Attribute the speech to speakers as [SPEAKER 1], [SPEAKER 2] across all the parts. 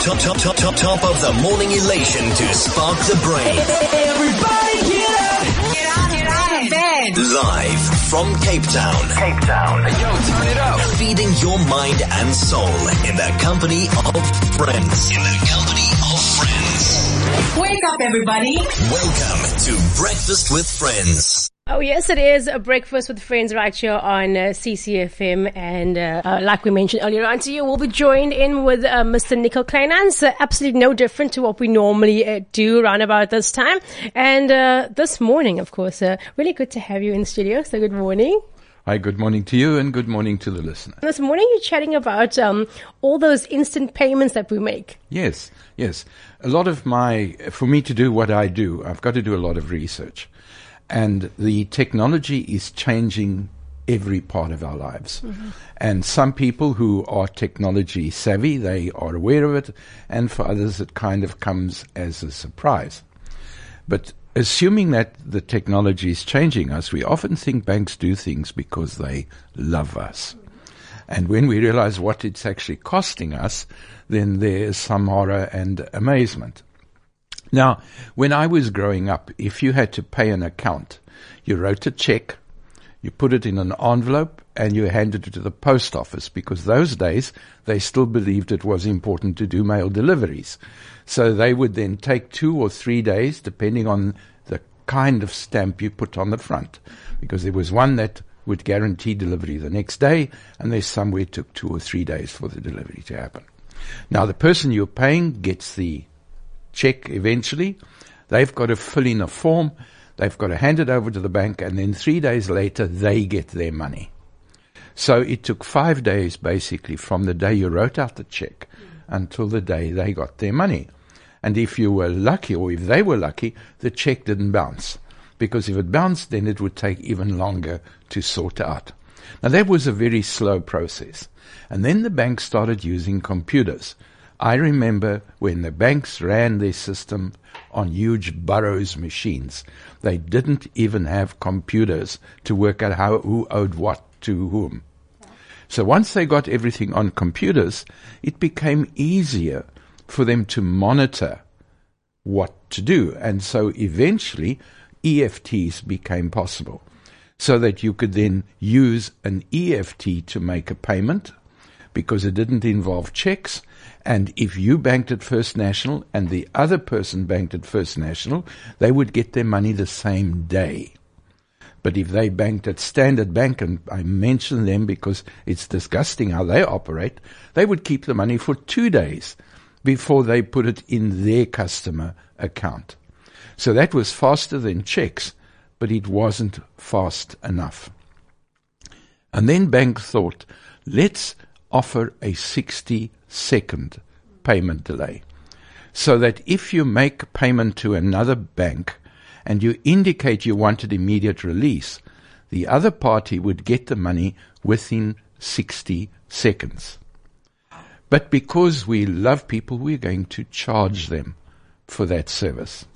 [SPEAKER 1] Top of the morning elation to spark the brain.
[SPEAKER 2] Everybody get up! Get out of bed!
[SPEAKER 1] Live from Cape Town.
[SPEAKER 2] Yo, turn it up!
[SPEAKER 1] Feeding your mind and soul in the company of friends.
[SPEAKER 2] Wake up, everybody!
[SPEAKER 1] Welcome to Breakfast with Friends.
[SPEAKER 3] Oh, yes, it is a Breakfast with Friends right here on CCFM. And like we mentioned earlier on to you, we'll be joined in with Mr. Nicol Kleinhans. Absolutely no different to what we normally do around about this time. And this morning, of course, really good to have you in the studio. So good morning.
[SPEAKER 4] Hi, good morning to you and good morning to the listener.
[SPEAKER 3] This morning you're chatting about all those instant payments that we make.
[SPEAKER 4] Yes. A lot of for me to do what I do, I've got to do a lot of research. And the technology is changing every part of our lives. Mm-hmm. And some people who are technology savvy, they are aware of it. And for others, it kind of comes as a surprise. But assuming that the technology is changing us, we often think banks do things because they love us. And when we realize what it's actually costing us, then there's some horror and amazement. Now, when I was growing up, if you had to pay an account, you wrote a check, you put it in an envelope, and you handed it to the post office, because those days they still believed it was important to do mail deliveries. So they would then take 2 or 3 days, depending on the kind of stamp you put on the front, because there was one that would guarantee delivery the next day, and there's some where it took 2 or 3 days for the delivery to happen. Now, the person you're paying gets the check eventually. They've got to fill in a form, they've got to hand it over to the bank, and then 3 days later they get their money. So it took 5 days basically from the day you wrote out the check until the day they got their money. And if you were lucky, or if they were lucky, the check didn't bounce, because if it bounced, then it would take even longer to sort out. Now, that was a very slow process. And then the bank started using computers. I remember when the banks ran their system on huge Burroughs machines. They didn't even have computers to work out who owed what to whom. So once they got everything on computers, it became easier for them to monitor what to do. And so eventually EFTs became possible, so that you could then use an EFT to make a payment, because it didn't involve checks. And if you banked at First National and the other person banked at First National, they would get their money the same day. But if they banked at Standard Bank, and I mention them because it's disgusting how they operate, they would keep the money for 2 days before they put it in their customer account. So that was faster than checks, but it wasn't fast enough. And then bank thought, let's offer a 60-second payment delay, so that if you make payment to another bank and you indicate you wanted immediate release, the other party would get the money within 60 seconds. But because we love people, we're going to charge them for that service.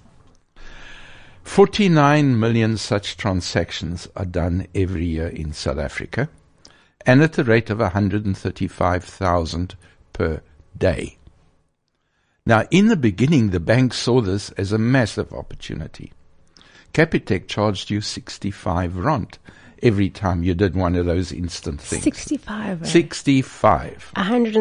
[SPEAKER 4] 49 million such transactions are done every year in South Africa, and at the rate of 135,000 per day. Now, in the beginning, the bank saw this as a massive opportunity. Capitec charged you 65 rand every time you did one of those instant things.
[SPEAKER 3] 65.
[SPEAKER 4] 65.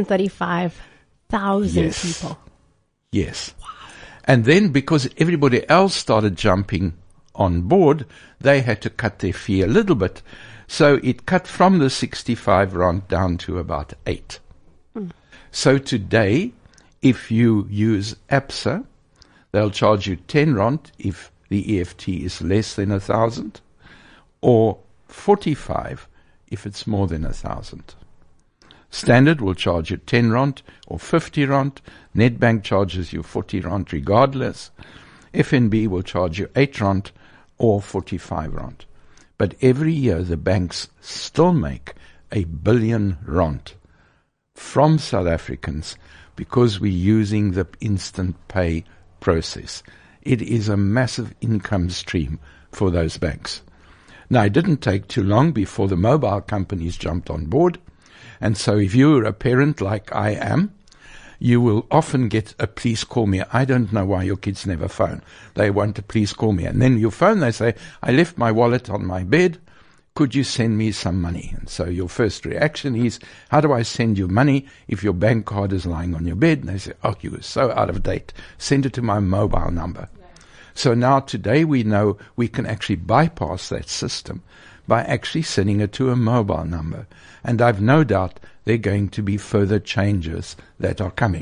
[SPEAKER 3] 135,000 people.
[SPEAKER 4] Yes. Wow. And then, because everybody else started jumping on board, they had to cut their fee a little bit. So it cut from the 65 rand down to about 8. So today, if you use Absa, they'll charge you 10 rand if the EFT is less than 1,000, or 45 if it's more than 1,000. Standard will charge you 10 rand or 50 rand. Nedbank charges you 40 rand regardless. FNB will charge you 8 rand or 45 rand. But every year the banks still make 1 billion rand from South Africans because we're using the instant pay process. It is a massive income stream for those banks. Now, it didn't take too long before the mobile companies jumped on board. And so if you're a parent like I am, you will often get a please call me. I don't know why your kids never phone. They want to please call me. And then you phone, they say, I left my wallet on my bed. Could you send me some money? And so your first reaction is, how do I send you money if your bank card is lying on your bed? And they say, oh, you are so out of date. Send it to my mobile number. Yeah. So now today we know we can actually bypass that system by actually sending it to a mobile number. And I've no doubt there are going to be further changes that are coming.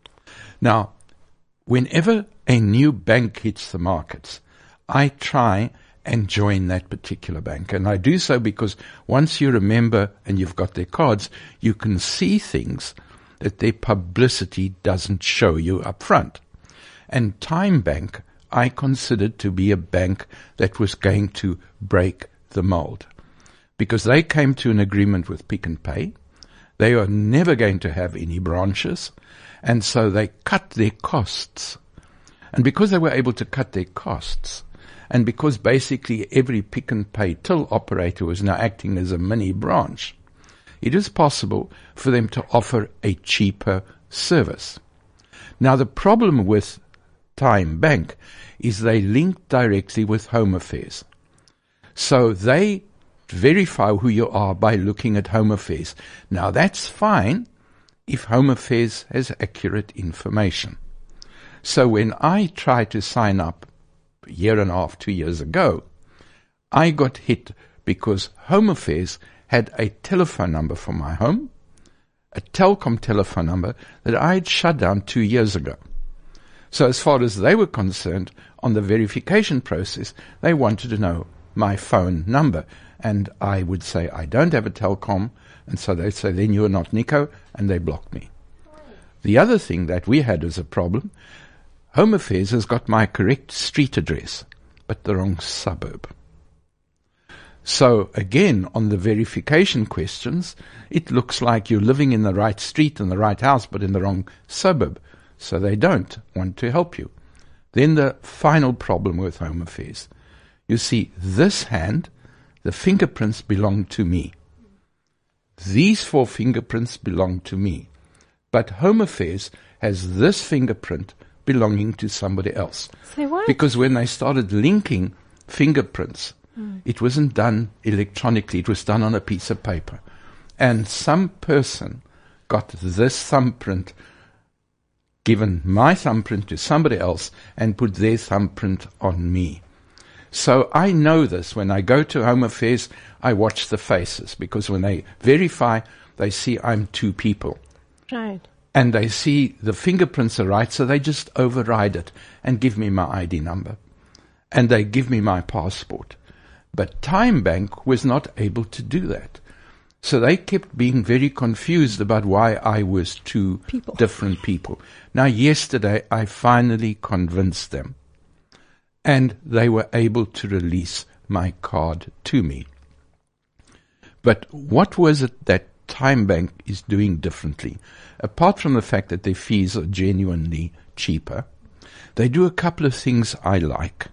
[SPEAKER 4] Now, whenever a new bank hits the markets, I try and join that particular bank. And I do so because once you remember and you've got their cards, you can see things that their publicity doesn't show you up front. And Time Bank, I considered to be a bank that was going to break the mold, because they came to an agreement with Pick n Pay. They are never going to have any branches, and so they cut their costs. And because they were able to cut their costs, and because basically every Pick n Pay till operator was now acting as a mini branch, it is possible for them to offer a cheaper service. Now, the problem with Time Bank is they link directly with Home Affairs. So they verify who you are by looking at Home Affairs. Now, that's fine if Home Affairs has accurate information. So when I tried to sign up a year and a half, 2 years ago, I got hit because Home Affairs had a telephone number for my home, a Telkom telephone number that I had shut down 2 years ago. So as far as they were concerned, on the verification process, they wanted to know my phone number. And I would say, I don't have a Telkom. And so they'd say, then you're not Nico, and they blocked me. The other thing that we had as a problem, Home Affairs has got my correct street address, but the wrong suburb. So again, on the verification questions, it looks like you're living in the right street and the right house, but in the wrong suburb. So they don't want to help you. Then the final problem with Home Affairs. You see, this hand, the fingerprints belong to me. These 4 fingerprints belong to me. But Home Affairs has this fingerprint belonging to somebody else.
[SPEAKER 3] Say what?
[SPEAKER 4] Because when they started linking fingerprints, it wasn't done electronically. It was done on a piece of paper. And some person got this thumbprint, given my thumbprint to somebody else, and put their thumbprint on me. So I know this. When I go to Home Affairs, I watch the faces, because when they verify, they see I'm 2 people.
[SPEAKER 3] Right.
[SPEAKER 4] And they see the fingerprints are right, so they just override it and give me my ID number. And they give me my passport. But Time Bank was not able to do that. So they kept being very confused about why I was 2 different people. Now, yesterday, I finally convinced them. And they were able to release my card to me. But what was it that Time Bank is doing differently? Apart from the fact that their fees are genuinely cheaper, they do a couple of things I like.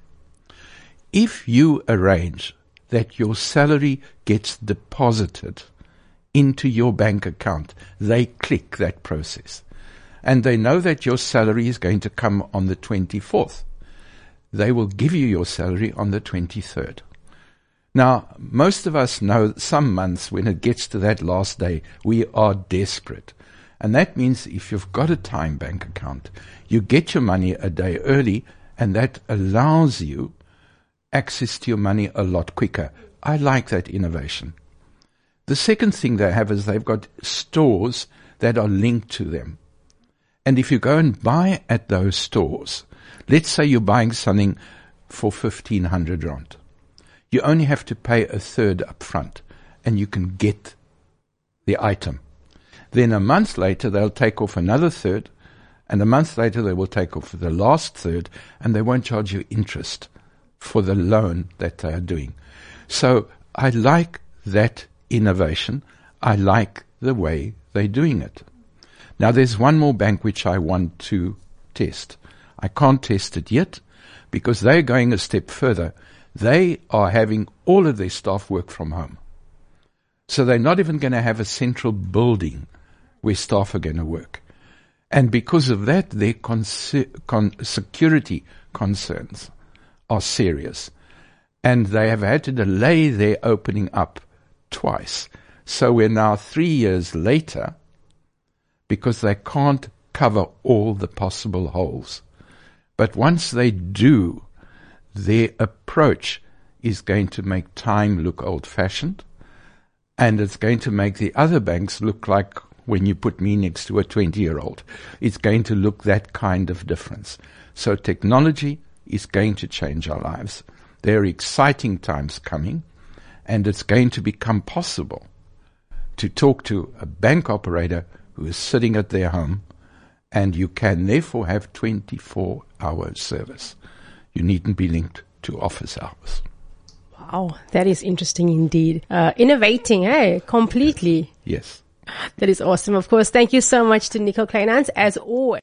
[SPEAKER 4] If you arrange that your salary gets deposited into your bank account, they click that process. And they know that your salary is going to come on the 24th. They will give you your salary on the 23rd. Now, most of us know some months when it gets to that last day, we are desperate. And that means if you've got a Time Bank account, you get your money a day early, and that allows you access to your money a lot quicker. I like that innovation. The second thing they have is they've got stores that are linked to them. And if you go and buy at those stores, let's say you're buying something for 1,500 rand. You only have to pay a third up front, and you can get the item. Then a month later, they'll take off another third, and a month later, they will take off the last third, and they won't charge you interest for the loan that they are doing. So I like that innovation. I like the way they're doing it. Now, there's one more bank which I want to test. I can't test it yet because they're going a step further. They are having all of their staff work from home. So they're not even going to have a central building where staff are going to work. And because of that, their security concerns are serious. And they have had to delay their opening up twice. So we're now 3 years later because they can't cover all the possible holes. But once they do, their approach is going to make time look old-fashioned, and it's going to make the other banks look like when you put me next to a 20-year-old. It's going to look that kind of difference. So technology is going to change our lives. There are exciting times coming, and it's going to become possible to talk to a bank operator who is sitting at their home, and you can therefore have 24-hour service. You needn't be linked to office hours.
[SPEAKER 3] Wow, that is interesting indeed. Innovating, completely.
[SPEAKER 4] Yes.
[SPEAKER 3] That is awesome. Of course, thank you so much to Nicol Kleinhans, as always.